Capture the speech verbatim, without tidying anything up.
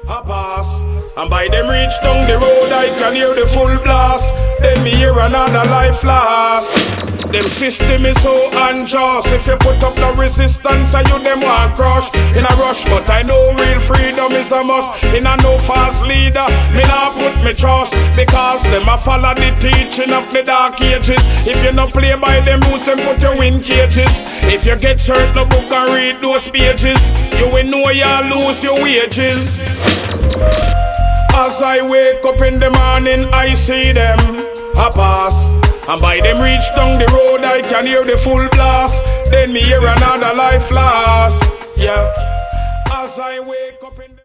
a pass. And by them reach down the road, I can hear the full blast. Then me hear another life last. Them system is so unjust. If you put up the resistance, I you them want crush in a rush. But I know real freedom is a must. In a no false leader, me not put me trust. Because them a follow the teaching of the dark ages. If you not play by them rules, them put you in cages. If you get hurt, no book and read those pages, you will know you lose your wages. As I wake up in the morning, I see them a pass. And by them reach down the road, I can hear the full blast. Then me hear another life last. Yeah. As I wake up in the